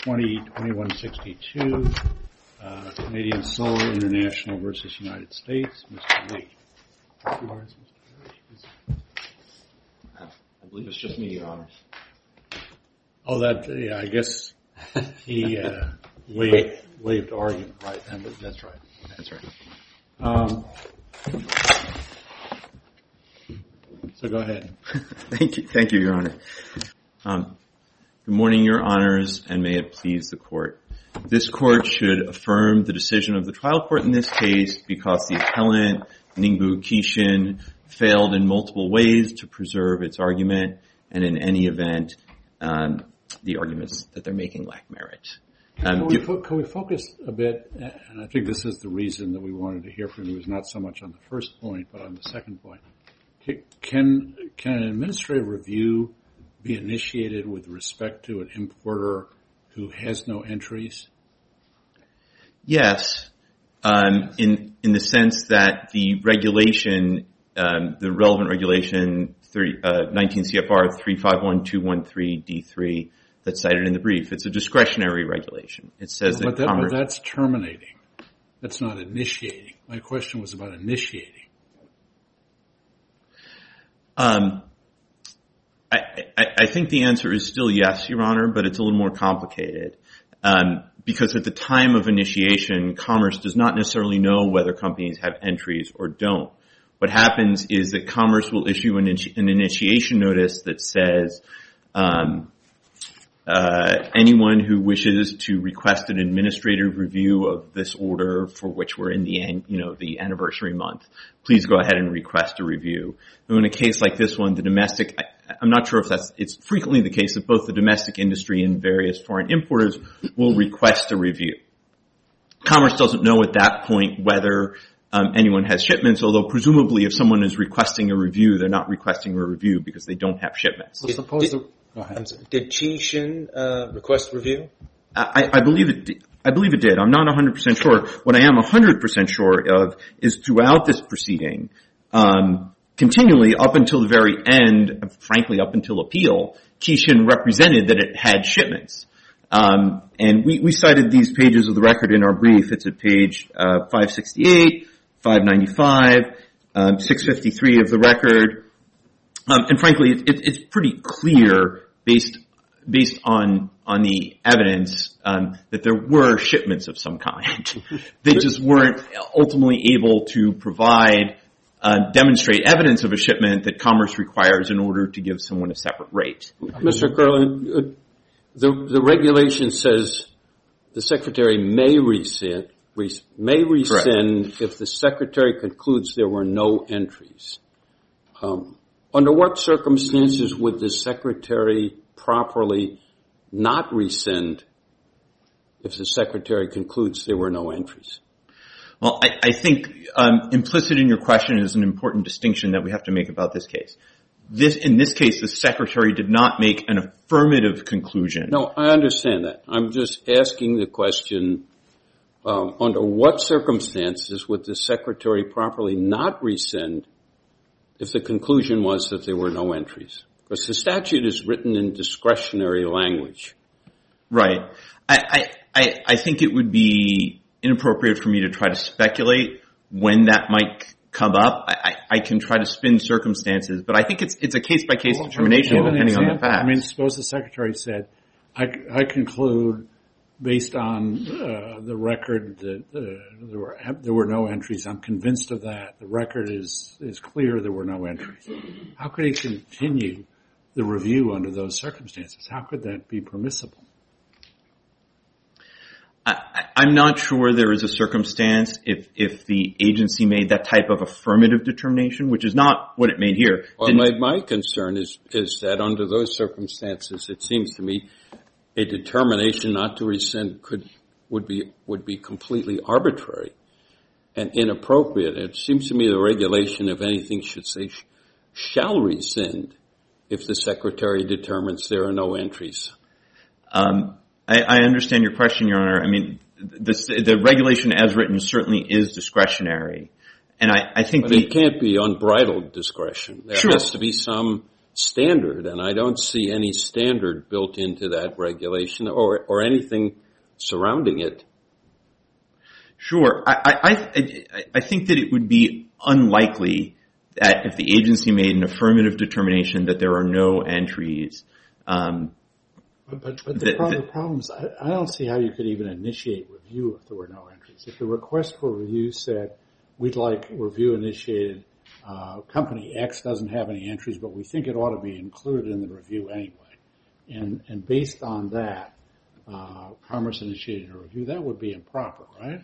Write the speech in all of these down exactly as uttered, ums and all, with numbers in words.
twenty twenty-one sixty-two, uh, Canadian Solar International versus United States. Mister Lee. Yours, Mister Lee. I believe it's just me, Your Honor. Oh, that, yeah, I guess he uh, waived, waived argument, right? That's right. That's right. Um, so go ahead. Thank you. Thank you, Your Honor. Um, good morning, Your Honors, and may it please the Court. This Court should affirm the decision of the trial court in this case because the appellant, Ningbo Qixin, failed in multiple ways to preserve its argument, and in any event, um, the arguments that they're making lack merit. Um, can, we fo- can we focus a bit, and I think this is the reason that we wanted to hear from you, was not so much on the first point, but on the second point. Can, can an administrative review be initiated with respect to an importer who has no entries? Yes, um, in in the sense that the regulation, um, the relevant regulation, thirty, uh, nineteen C F R three five one two one three D three, that's cited in the brief. It's a discretionary regulation. It says well, that, but that Commerce... But that's terminating. That's not initiating. My question was about initiating. Um, I, I, I think the answer is still yes, Your Honor, but it's a little more complicated. Um, because at the time of initiation, Commerce does not necessarily know whether companies have entries or don't. What happens is that Commerce will issue an, an initiation notice that says, um, Uh, anyone who wishes to request an administrative review of this order for which we're in the end, you know, the anniversary month, please go ahead and request a review. Now, in a case like this one, the domestic, I, I'm not sure if that's, it's frequently the case that both the domestic industry and various foreign importers will request a review. Commerce doesn't know at that point whether um, anyone has shipments, although presumably if someone is requesting a review, they're not requesting a review because they don't have shipments. Well, suppose the, I'm sorry, did Qixin uh, request review? I, I believe it. I believe it did. I'm not one hundred percent sure. What I am one hundred percent sure of is throughout this proceeding, um, continually up until the very end, frankly up until appeal, Qixin represented that it had shipments. Um, and we, we cited these pages of the record in our brief. It's at page uh, five sixty-eight, five ninety-five, um, six fifty-three of the record. Um, and frankly, it, it, it's pretty clear based based on on the evidence um, that there were shipments of some kind. They just weren't ultimately able to provide, uh, demonstrate evidence of a shipment that Commerce requires in order to give someone a separate rate. Mister Curlin, the the regulation says the Secretary may rescind, res, may rescind Correct. If the Secretary concludes there were no entries. Um, Under what circumstances would the Secretary properly not rescind if the Secretary concludes there were no entries? Well, I, I think um, implicit in your question is an important distinction that we have to make about this case. This, in this case, the Secretary did not make an affirmative conclusion. No, I understand that. I'm just asking the question, um, under what circumstances would the Secretary properly not rescind if the conclusion was that there were no entries? Because the statute is written in discretionary language. Right. I, I, I think it would be inappropriate for me to try to speculate when that might come up. I, I can try to spin circumstances, but I think it's it's a case-by-case well, determination depending example, on the facts. I mean, suppose the Secretary said, I, I conclude based on uh, the record that uh, there were there were no entries. I'm convinced of that. The record is is clear there were no entries. How could he continue the review under those circumstances? How could that be permissible? I, I'm not sure there is a circumstance if if the agency made that type of affirmative determination, which is not what it made here. Well, my, my concern is is that under those circumstances, it seems to me a determination not to rescind could would be would be completely arbitrary and inappropriate. It seems to me the regulation, if anything, should say sh- shall rescind if the Secretary determines there are no entries. Um, I, I understand your question, Your Honor. I mean, the, the regulation as written certainly is discretionary, and I, I think but the, it can't be unbridled discretion. There sure. has to be some standard, and I don't see any standard built into that regulation or, or anything surrounding it. Sure. I, I, I think that it would be unlikely that if the agency made an affirmative determination that there are no entries, um, But, but, but the, problem, the problem is, I, I don't see how you could even initiate review if there were no entries. If the request for review said, we'd like review initiated, uh, company X doesn't have any entries, but we think it ought to be included in the review anyway. And, and based on that, uh, Commerce initiated a review, that would be improper, right?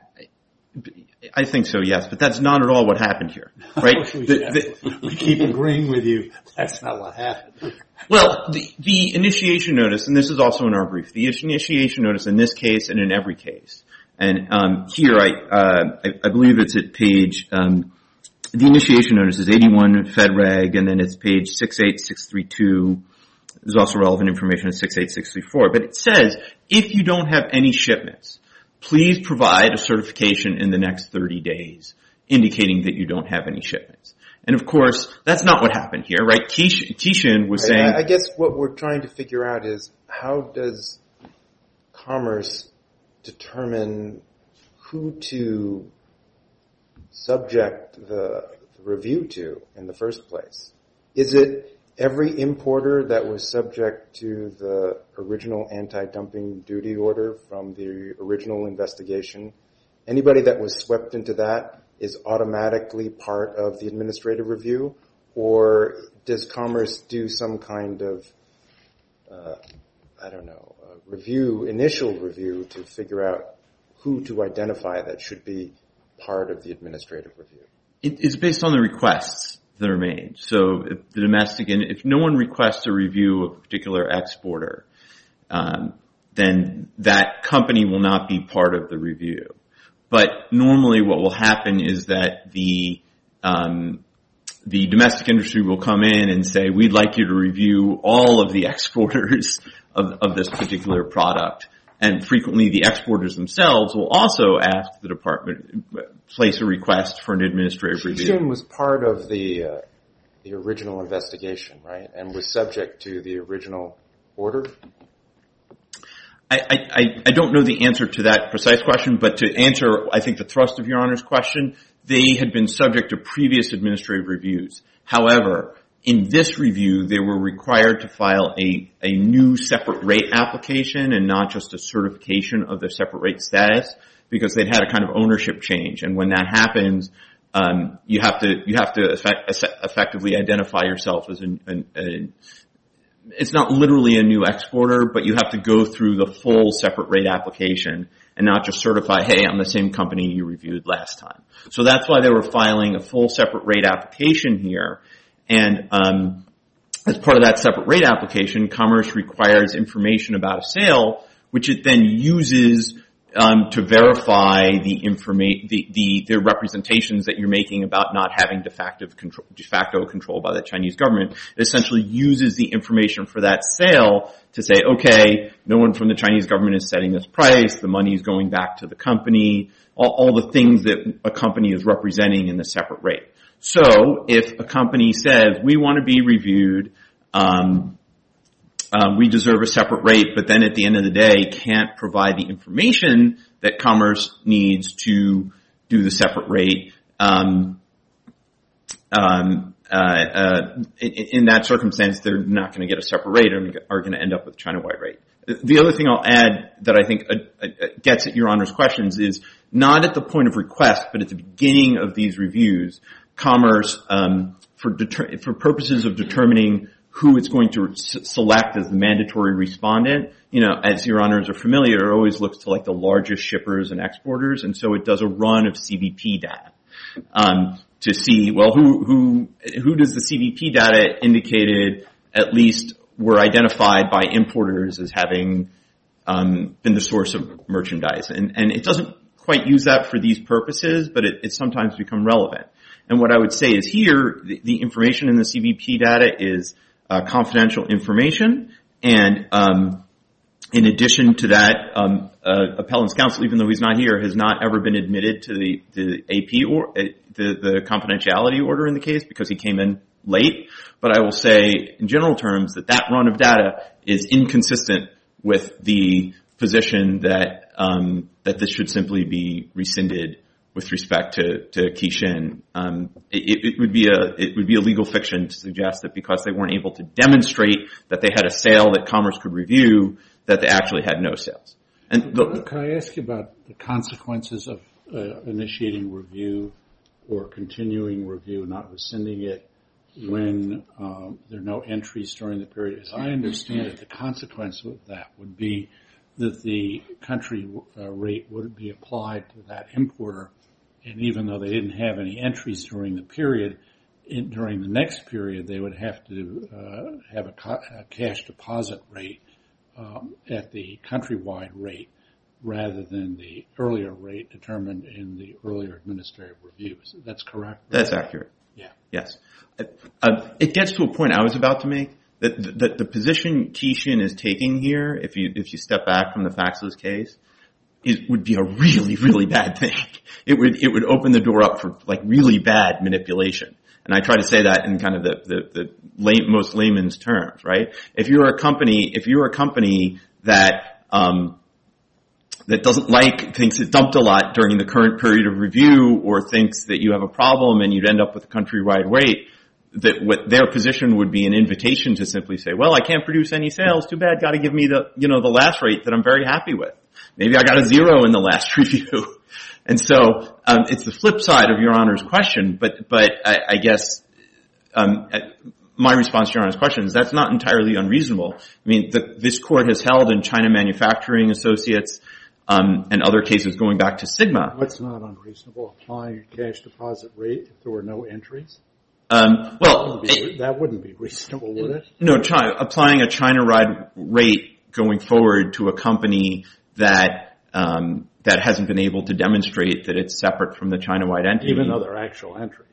I think so, yes, but that's not at all what happened here, right? we, the, the, we keep agreeing with you. That's not what happened. Well, the, the initiation notice, and this is also in our brief, the initiation notice in this case and in every case, and um, here I, uh, I I believe it's at page, um, the initiation notice is eighty-one Fed Reg, and then it's page six eight six three two. There's also relevant information at six eight six three four, but it says if you don't have any shipments, please provide a certification in the next thirty days indicating that you don't have any shipments. And of course, that's not what happened here, right? Kishin was saying... I guess what we're trying to figure out is how does Commerce determine who to subject the, the review to in the first place? Is it every importer that was subject to the original anti-dumping duty order from the original investigation? Anybody that was swept into that is automatically part of the administrative review? Or does Commerce do some kind of, uh, I don't know, a review, initial review to figure out who to identify that should be part of the administrative review? It, it's based on the requests that are made. So if the domestic, and if no one requests a review of a particular exporter, um, then that company will not be part of the review. But normally what will happen is that the um, the domestic industry will come in and say, we'd like you to review all of the exporters of, of this particular product. And frequently the exporters themselves will also ask the department, place a request for an administrative review. Kishin was part of the uh, the original investigation, right? And was subject to the original order? I, I, I don't know the answer to that precise question, but to answer, I think, the thrust of Your Honor's question, they had been subject to previous administrative reviews. However, in this review, they were required to file a, a new separate rate application and not just a certification of their separate rate status, because they'd had a kind of ownership change. And when that happens, um, you have to you have to effect, effectively identify yourself as an, an, an it's not literally a new exporter, but you have to go through the full separate rate application and not just certify, hey, I'm the same company you reviewed last time. So that's why they were filing a full separate rate application here. And um, as part of that separate rate application, Commerce requires information about a sale, which it then uses um, to verify the informa- the, the the representations that you're making about not having de facto control, de facto control by the Chinese government. It essentially uses the information for that sale to say, okay, no one from the Chinese government is setting this price, the money is going back to the company, all, all the things that a company is representing in the separate rate. So if a company says, we want to be reviewed, um, um, we deserve a separate rate, but then at the end of the day can't provide the information that Commerce needs to do the separate rate, um, um, uh, uh, in, in that circumstance, they're not going to get a separate rate and are going to end up with a China-wide rate. The other thing I'll add that I think uh, uh, gets at Your Honor's questions is not at the point of request, but at the beginning of these reviews, Commerce, um, for deter- for purposes of determining who it's going to s- select as the mandatory respondent, you know, as Your Honors are familiar, it always looks to like the largest shippers and exporters, and so it does a run of C B P data um, to see, well, who who who does the C B P data indicated at least were identified by importers as having um, been the source of merchandise, and and it doesn't quite use that for these purposes, but it, it's sometimes become relevant. And what I would say is here, the, the information in the C B P data is uh, confidential information, and um, in addition to that, um, uh, appellant's counsel, even though he's not here, has not ever been admitted to the, the A P or uh, the, the confidentiality order in the case because he came in late. But I will say, in general terms, that that run of data is inconsistent with the position that um, that this should simply be rescinded with respect to to Kishin. Um, it, it would be a it would be a legal fiction to suggest that because they weren't able to demonstrate that they had a sale that Commerce could review, that they actually had no sales. And the, can I ask you about the consequences of uh, initiating review or continuing review, not rescinding it, when um, there are no entries during the period? As I understand it, the consequence of that would be that the country uh, rate would be applied to that importer, and even though they didn't have any entries during the period, in, during the next period they would have to uh, have a, ca- a cash deposit rate um, at the countrywide rate rather than the earlier rate determined in the earlier administrative reviews. That's correct? Right? That's accurate. Yeah. Yes. Uh, it gets to a point I was about to make. That, that the position Kishin is taking here, if you if you step back from the facts of this case, it would be a really, really bad thing. It would it would open the door up for like really bad manipulation. And I try to say that in kind of the the, the lay, most layman's terms, right? If you're a company, if you're a company that um, that doesn't like, thinks it dumped a lot during the current period of review, or thinks that you have a problem and you'd end up with a countrywide rate, that what their position would be an invitation to simply say, well, I can't produce any sales, too bad, got to give me the, you know, the last rate that I'm very happy with. Maybe I got a zero in the last review. And so, um, it's the flip side of Your Honor's question, but, but I, I guess, um, my response to Your Honor's question is that's not entirely unreasonable. I mean, the, this court has held in China Manufacturing Associates, um, and other cases going back to Sigma. What's not unreasonable? Applying a cash deposit rate if there were no entries? Um, well, that wouldn't, be, that wouldn't be reasonable, would it? No, China, applying a China-wide rate going forward to a company that um, that hasn't been able to demonstrate that it's separate from the China-wide entity. Even though there are actual entries.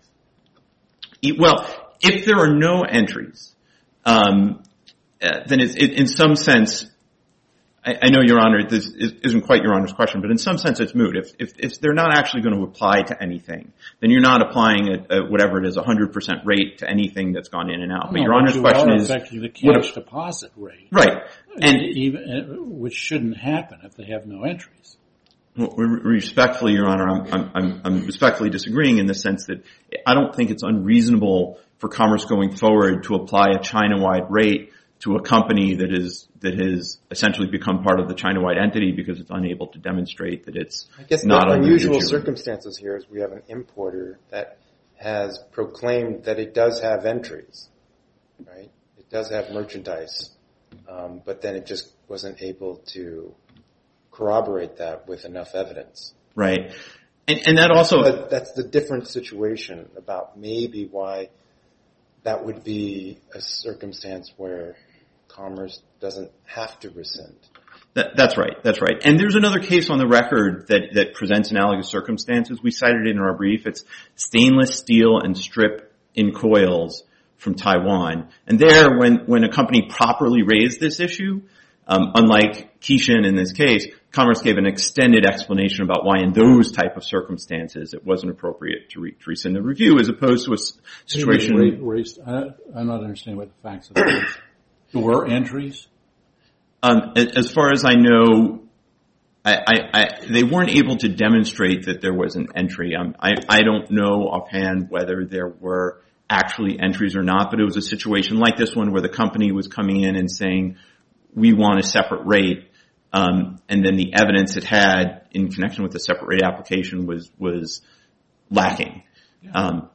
Well, if there are no entries, um, uh, then it's, it, in some sense, I, I know, Your Honor, this isn't quite Your Honor's question, but in some sense it's moot. If, if, if they're not actually going to apply to anything, then you're not applying a, a whatever it is, a one hundred percent rate to anything that's gone in and out. But no, Your but Honor's you question are is... affecting the cash deposit rate. Right. And even, which shouldn't happen if they have no entries. Well, respectfully, Your Honor, I'm, I'm, I'm respectfully disagreeing in the sense that I don't think it's unreasonable for Commerce going forward to apply a China-wide rate to a company that is that has essentially become part of the China-wide entity because it's unable to demonstrate that it's I guess not the unusual unusual. circumstances here is we have an importer that has proclaimed that it does have entries, right? It does have merchandise, um, but then it just wasn't able to corroborate that with enough evidence. Right. And, and that also... But that's the different situation about maybe why that would be a circumstance where Commerce doesn't have to rescind. That, that's right. That's right. And there's another case on the record that, that presents analogous circumstances. We cited it in our brief. It's stainless steel and strip in coils from Taiwan. And there, when, when a company properly raised this issue, um, unlike Kishin in this case, Commerce gave an extended explanation about why in those type of circumstances it wasn't appropriate to, re- to rescind the review as opposed to a s- situation... Raised, raised, I, I'm not understanding what the facts of the case. There were entries? Um, as far as I know, I, I, I, they weren't able to demonstrate that there was an entry. Um, I, I don't know offhand whether there were actually entries or not, but it was a situation like this one where the company was coming in and saying, we want a separate rate, um, and then the evidence it had in connection with the separate rate application was was lacking. Yeah. Um,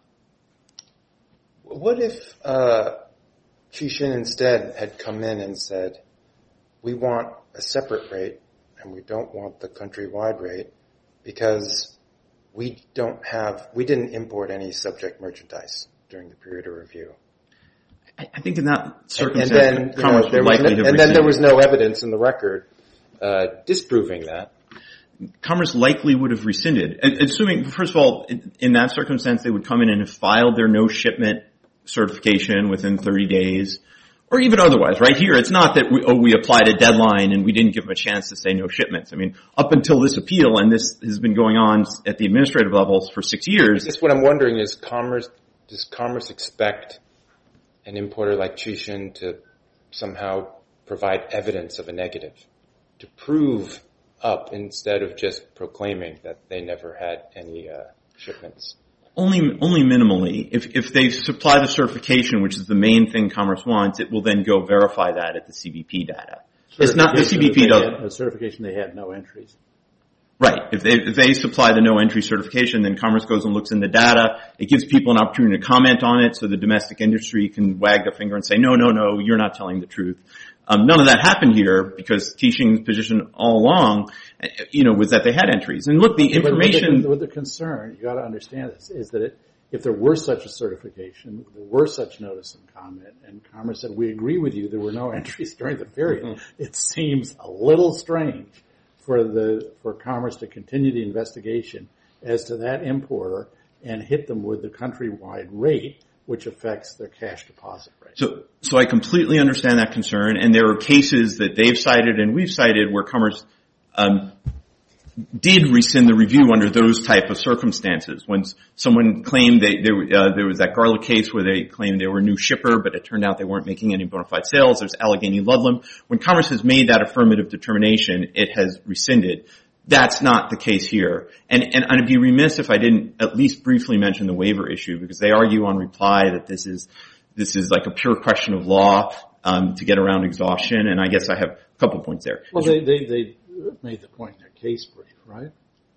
what if uh, Kishin instead had come in and said, we want a separate rate and we don't want the countrywide rate because we don't have, we didn't import any subject merchandise during the period of review. I think in that circumstance, and then, Commerce you know, there would was likely no, have and then there was rescinded. no evidence in the record uh, disproving that. Commerce likely would have rescinded. Assuming, first of all, in, in that circumstance, they would come in and have filed their no shipment certification within thirty days, or even otherwise. Right here, it's not that we, oh, we applied a deadline and we didn't give them a chance to say no shipments. I mean, up until this appeal, and this has been going on at the administrative levels for six years. I guess what I'm wondering is, Commerce does Commerce expect an importer like Chushin to somehow provide evidence of a negative, to prove up instead of just proclaiming that they never had any uh, shipments? Only, only minimally. If, if they supply the certification, which is the main thing Commerce wants, it will then go verify that at the C B P data. It's not the C B P doesn't. A certification they had no entries. Right. If they, if they supply the no entry certification, then Commerce goes and looks in the data. It gives people an opportunity to comment on it, so the domestic industry can wag their finger and say, no, no, no, you're not telling the truth. Um, none of that happened here because Teaching's position all along, you know, was that they had entries. And look, the information... But the, the concern, you got to understand this, is that it, if there were such a certification, there were such notice and comment, and Commerce said, we agree with you, there were no entries during the period, mm-hmm. it seems a little strange for the for Commerce to continue the investigation as to that importer and hit them with the countrywide rate, which affects their cash deposit rate. So, so I completely understand that concern, and there are cases that they've cited and we've cited where Commerce um, did rescind the review under those type of circumstances. When someone claimed they, there, uh, there was that Garlic case where they claimed they were a new shipper, but it turned out they weren't making any bona fide sales. There's Allegheny Ludlam. When Commerce has made that affirmative determination, it has rescinded. That's not the case here. And, and I'd be remiss if I didn't at least briefly mention the waiver issue, because they argue on reply that this is, this is like a pure question of law, um, to get around exhaustion. And I guess I have a couple points there. Well, they, they, they made the point in their case brief, right?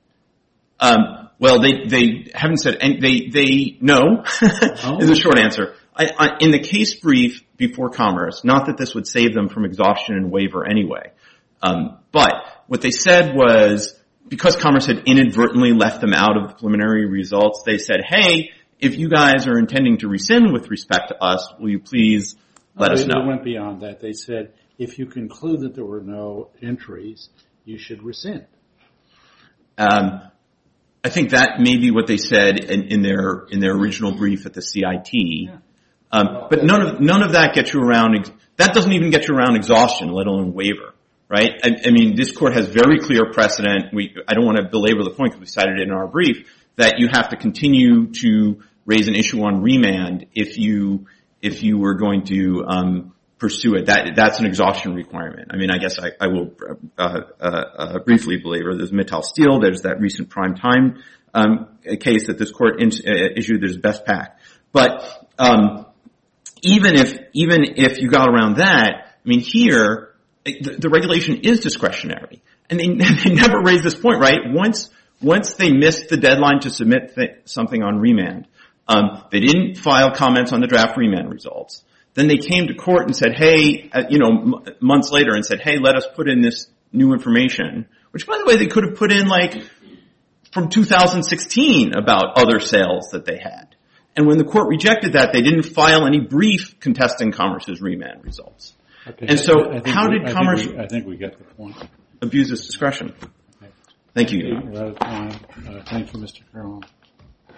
Um, well, they, they haven't said, and they, they, no, oh. is the short answer. I, I, in the case brief before Commerce, not that this would save them from exhaustion and waiver anyway, um, but what they said was, because Commerce had inadvertently left them out of the preliminary results, they said, hey, if you guys are intending to rescind with respect to us, will you please let no, us know? They went beyond that. They said, if you conclude that there were no entries, you should rescind. Um, I think that may be what they said in, in their in their original brief at the C I T. Yeah. Um, but none of none of that gets you around. That doesn't even get you around exhaustion, let alone waiver, right? I, I mean, this court has very clear precedent. We I don't want to belabor the point because we cited it in our brief that you have to continue to raise an issue on remand if you if you were going to um, pursue it. That that's an exhaustion requirement. I mean, I guess I, I will uh, uh, uh, briefly belabor. There's Mittal Steel. There's that recent prime time um, case that this court in, uh, issued. There's Best Pack. But um, even if even if you got around that, I mean, here the, the regulation is discretionary, and they, they never raised this point, right? Once once they missed the deadline to submit th- something on remand, um, they didn't file comments on the draft remand results. Then they came to court and said, hey, uh, you know, m- months later and said, hey, let us put in this new information, which, by the way, they could have put in, like, from two thousand sixteen about other sales that they had. And when the court rejected that, they didn't file any brief contesting Commerce's remand results. Okay. And so I, I how we, did I Commerce think we, I think we get the point. Abuse its discretion? Okay. Thank you. We're out of time. Uh, thank you, Mister Caron.